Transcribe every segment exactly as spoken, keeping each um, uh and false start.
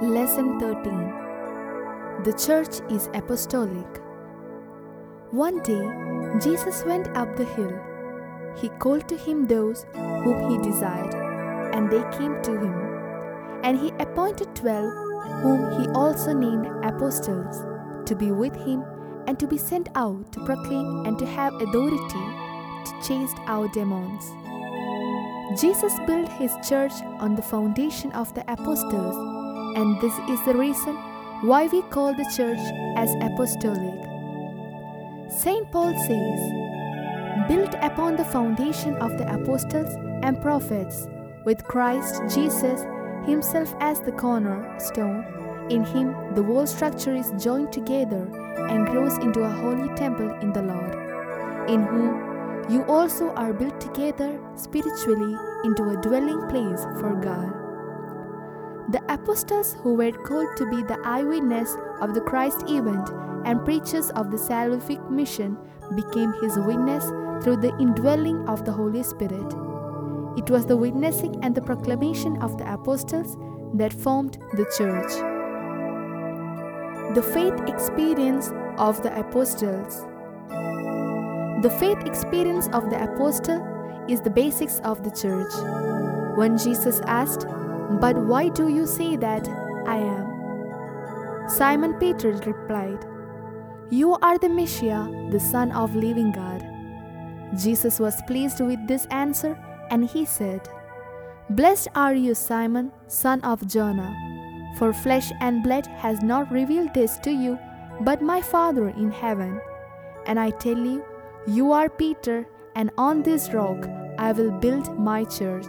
Lesson thirteen. The Church is Apostolic. One day, Jesus went up the hill. He called to him those whom he desired, and they came to him. And he appointed twelve, whom he also named apostles, to be with him and to be sent out to proclaim and to have authority to chase out demons. Jesus built his church on the foundation of the apostles, and this is the reason why we call the church as apostolic. Saint Paul says, "Built upon the foundation of the apostles and prophets, with Christ Jesus himself as the cornerstone, in him the whole structure is joined together and grows into a holy temple in the Lord, in whom you also are built together spiritually into a dwelling place for God." The apostles who were called to be the eyewitness of the Christ event and preachers of the salvific mission became his witness through the indwelling of the Holy Spirit. It was the witnessing and the proclamation of the apostles that formed the church. The faith experience of the apostles. The faith experience of the apostle is the basics of the church. When Jesus asked, "But why do you say that I am?" Simon Peter replied, "You are the Messiah, the Son of living God." Jesus was pleased with this answer, and he said, "Blessed are you, Simon, son of Jonah, for flesh and blood has not revealed this to you, but my Father in heaven. And I tell you, you are Peter, and on this rock I will build my church."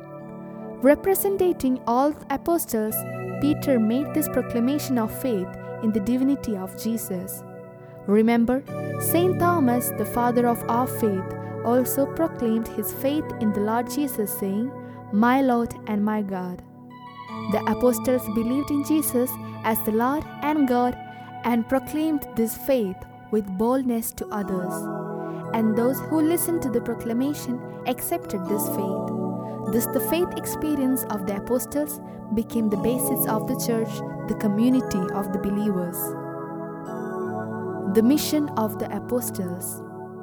Representing all apostles, Peter made this proclamation of faith in the divinity of Jesus. Remember, Saint Thomas, the father of our faith, also proclaimed his faith in the Lord Jesus, saying, "My Lord and my God." The apostles believed in Jesus as the Lord and God and proclaimed this faith with boldness to others. And those who listened to the proclamation accepted this faith. Thus, the faith experience of the apostles became the basis of the church, the community of the believers. The mission of the apostles.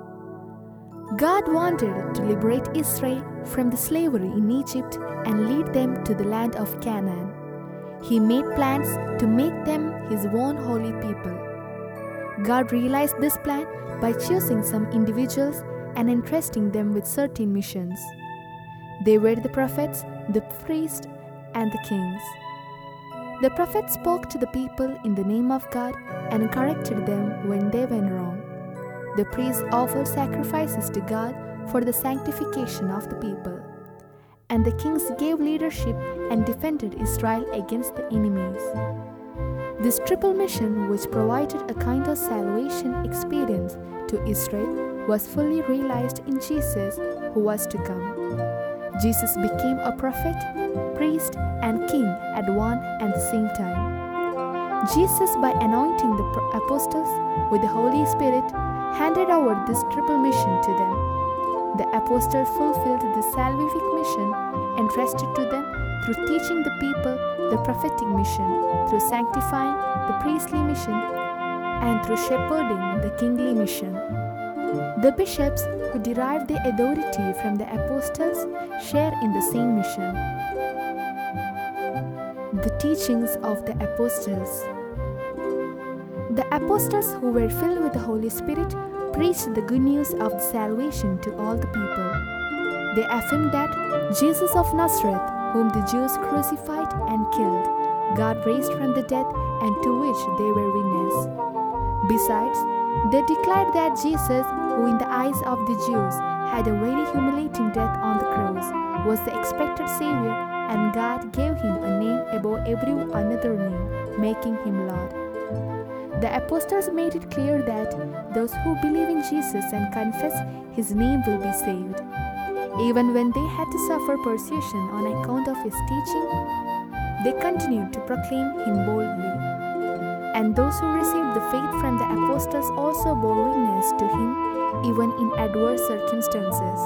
God wanted to liberate Israel from the slavery in Egypt and lead them to the land of Canaan. He made plans to make them his own holy people. God realized this plan by choosing some individuals and entrusting them with certain missions. They were the prophets, the priests, and the kings. The prophets spoke to the people in the name of God and corrected them when they went wrong. The priests offered sacrifices to God for the sanctification of the people. And the kings gave leadership and defended Israel against the enemies. This triple mission, which provided a kind of salvation experience to Israel, was fully realized in Jesus, who was to come. Jesus became a prophet, priest, and king at one and the same time. Jesus, by anointing the apostles with the Holy Spirit, handed over this triple mission to them. The apostles fulfilled the salvific mission entrusted to them through teaching the people the prophetic mission, through sanctifying the priestly mission, and through shepherding the kingly mission. The bishops who derived their authority from the apostles share in the same mission. The teachings of the apostles. The apostles who were filled with the Holy Spirit preached the good news of the salvation to all the people. They affirmed that Jesus of Nazareth, whom the Jews crucified and killed, God raised from the dead, and to which they were witness. Besides, they declared that Jesus, who in the eyes of the Jews had a very humiliating death on the cross, was the expected Savior, and God gave him a name above every another name, making him Lord. The apostles made it clear that those who believe in Jesus and confess his name will be saved. Even when they had to suffer persecution on account of his teaching, they continued to proclaim him boldly. And those who received the faith from the apostles also bore witness to him even in adverse circumstances.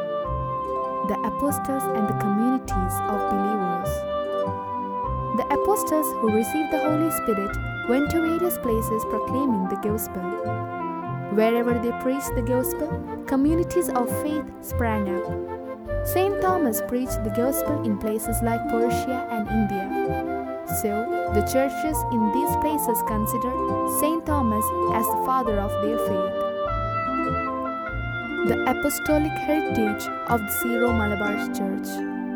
The apostles and the communities of believers. The apostles apostles who received the Holy Spirit went to various places proclaiming the gospel. Wherever they preached the gospel, communities of faith sprang up. Saint Thomas preached the gospel in places like Persia and India. So, the churches in these places consider Saint Thomas as the father of their faith. The apostolic heritage of the Syro-Malabar Church.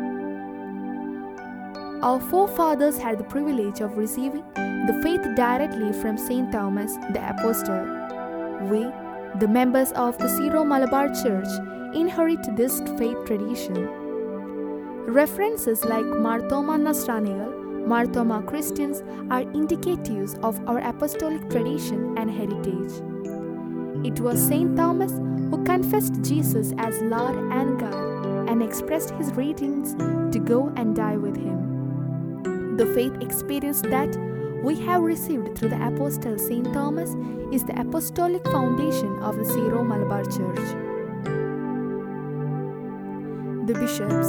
Our forefathers had the privilege of receiving the faith directly from Saint Thomas the Apostle. We, the members of the Syro-Malabar Church, inherit this faith tradition. References like Mar Thoma Nasranigal, Mar Thoma Christians are indicatives of our apostolic tradition and heritage. It was Saint Thomas who confessed Jesus as Lord and God and expressed his readiness to go and die with him. The faith experience that we have received through the Apostle Saint Thomas is the apostolic foundation of the Syro-Malabar Church. The bishops.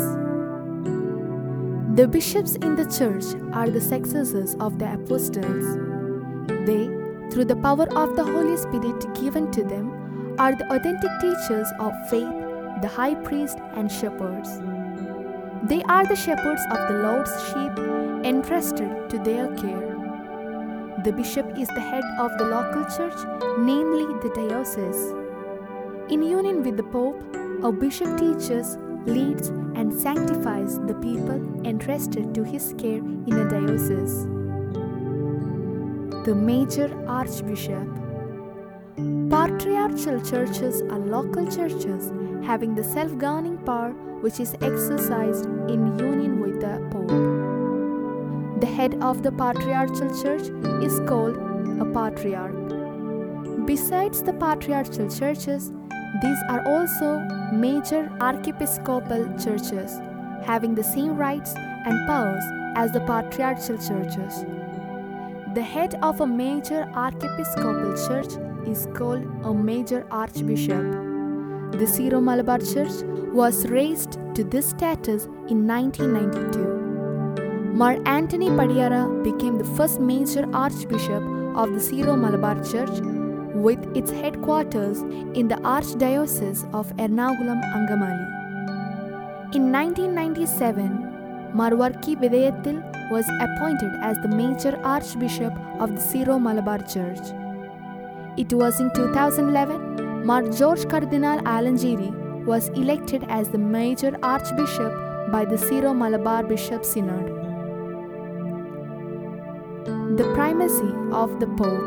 The bishops in the church are the successors of the apostles. They, through the power of the Holy Spirit given to them, are the authentic teachers of faith, the high priest and shepherds. They are the shepherds of the Lord's sheep entrusted to their care. The bishop is the head of the local church, namely the diocese. In union with the Pope, a bishop teaches, leads, and sanctifies the people entrusted to his care in a diocese. The major archbishop. Patriarchal churches are local churches having the self-governing power which is exercised in union with the Pope. The head of the patriarchal church is called a patriarch. Besides the patriarchal churches, these are also major archiepiscopal churches, having the same rights and powers as the patriarchal churches. The head of a major archiepiscopal church is called a major archbishop. The Syro-Malabar Church was raised to this status in nineteen ninety-two. Mar Anthony Padiyara became the first major archbishop of the Syro-Malabar Church, with its headquarters in the Archdiocese of Ernakulam Angamali. In nineteen ninety-seven, Mar Varki Vidayathil was appointed as the major archbishop of the Syro-Malabar Church. It was in two thousand eleven, Mar George Cardinal Alangiri was elected as the major archbishop by the Syro-Malabar Bishop Synod. The primacy of the Pope.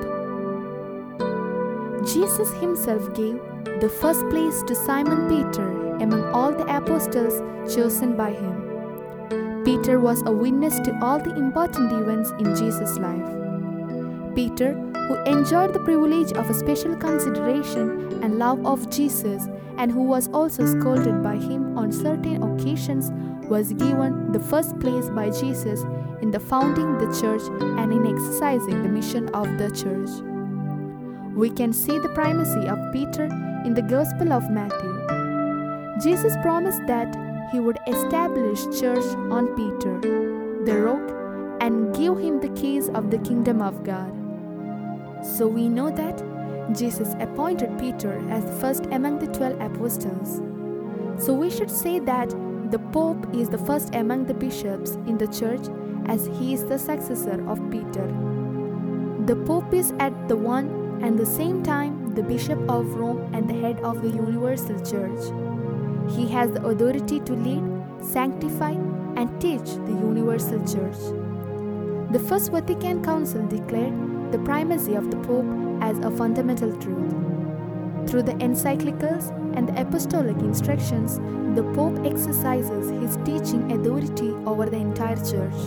Jesus himself gave the first place to Simon Peter among all the apostles chosen by him. Peter was a witness to all the important events in Jesus' life. Peter, who enjoyed the privilege of a special consideration and love of Jesus and who was also scolded by him on certain occasions, was given the first place by Jesus in the founding the church and in exercising the mission of the church. We can see the primacy of Peter in the Gospel of Matthew. Jesus promised that he would establish church on Peter, the rock, and give him the keys of the kingdom of God. So we know that Jesus appointed Peter as the first among the twelve apostles. So we should say that the Pope is the first among the bishops in the church, as he is the successor of Peter. The Pope is at the one and the same time the Bishop of Rome and the head of the universal church. He has the authority to lead, sanctify, and teach the universal church. The First Vatican Council declared the primacy of the Pope as a fundamental truth. Through the encyclicals and the apostolic instructions, the Pope exercises his teaching authority over the entire church.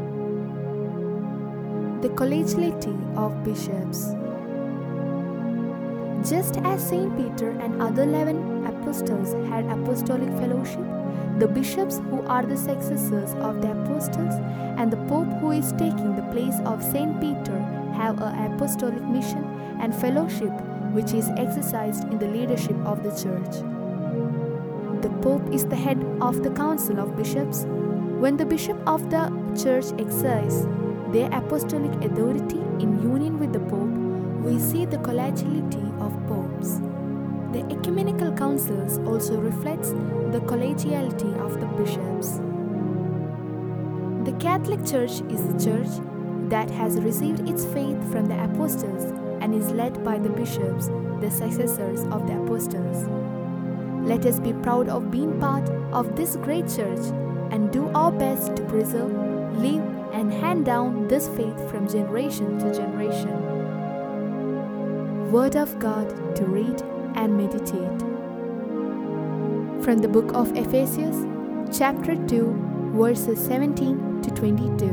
The collegiality of bishops. Just as Saint Peter and other eleven apostles had apostolic fellowship, the bishops, who are the successors of the apostles, and the Pope, who is taking the place of Saint Peter, have an apostolic mission and fellowship which is exercised in the leadership of the church. The Pope is the head of the council of bishops. When the bishop of the church exercises their apostolic authority in union with the Pope, we see the collegiality of popes. The ecumenical councils also reflects the collegiality of the bishops. The Catholic Church is a church that has received its faith from the apostles and is led by the bishops, the successors of the apostles. Let us be proud of being part of this great church and do our best to preserve, live, and hand down this faith from generation to generation. Word of God to read and meditate. From the book of Ephesians, chapter two, verses seventeen to twenty-two.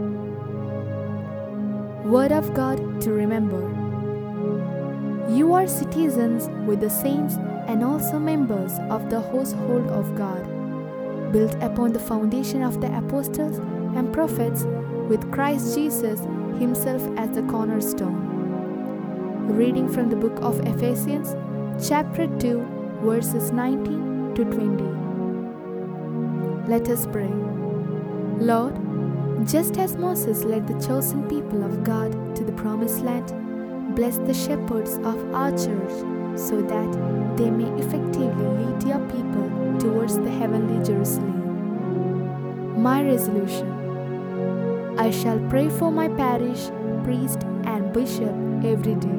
Word of God to remember. You are citizens with the saints and also members of the household of God, built upon the foundation of the apostles and prophets, with Christ Jesus himself as the cornerstone. Reading from the book of Ephesians, chapter two, verses nineteen to twenty. Let us pray. Lord, just as Moses led the chosen people of God to the promised land, bless the shepherds of our church so that they may effectively lead your people towards the heavenly Jerusalem. My resolution: I shall pray for my parish, priest, and bishop every day.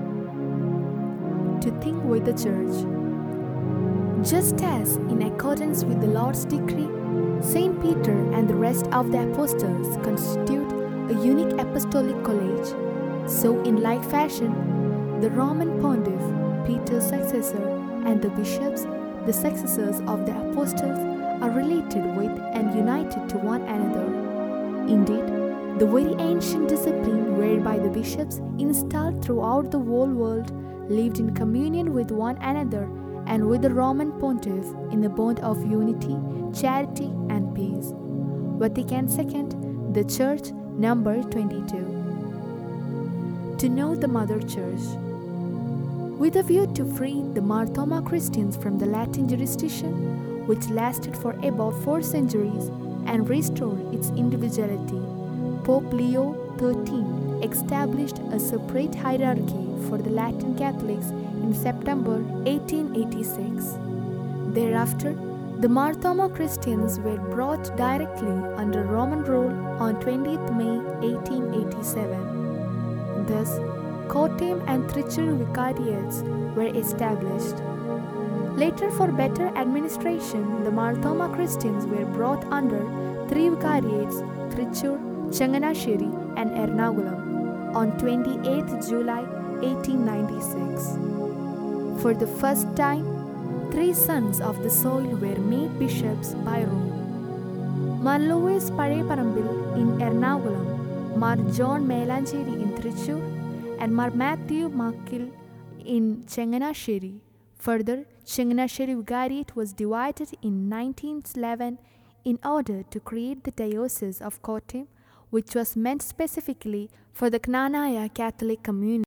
To think with the church. Just as, in accordance with the Lord's decree, Saint Peter and the rest of the apostles constitute a unique apostolic college, so in like fashion, the Roman Pontiff, Peter's successor, and the bishops, the successors of the apostles, are related with and united to one another. Indeed, the very ancient discipline whereby the bishops, installed throughout the whole world, lived in communion with one another and with the Roman Pontiff in the bond of unity, charity, and peace. Vatican Second, the Church, number twenty-two. To know the Mother Church. With a view to free the Mar Thoma Christians from the Latin jurisdiction, which lasted for about four centuries, and restore its individuality, Pope Leo the thirteenth established a separate hierarchy for the Latin Catholics in September eighteen eighty-six. Thereafter, the Mar Thoma Christians were brought directly under Roman rule on twentieth May eighteen eighty-seven. Thus, Kottayam and Trichur vicariates were established. Later, for better administration, the Mar Thoma Christians were brought under three vicariates, Trichur, Changanasheri, and Ernakulam, on twenty-eighth July eighteen ninety-six. For the first time, three sons of the soil were made bishops by Rome. Mar Louis Pareparambil in Ernakulam, Mar John Melancheri in Trichur, and Mar Matthew Makil in Changanasheri. Further, Changanasheri Vicariate was divided in nineteen eleven in order to create the Diocese of Kottayam, which was meant specifically for the Knanaya Catholic community.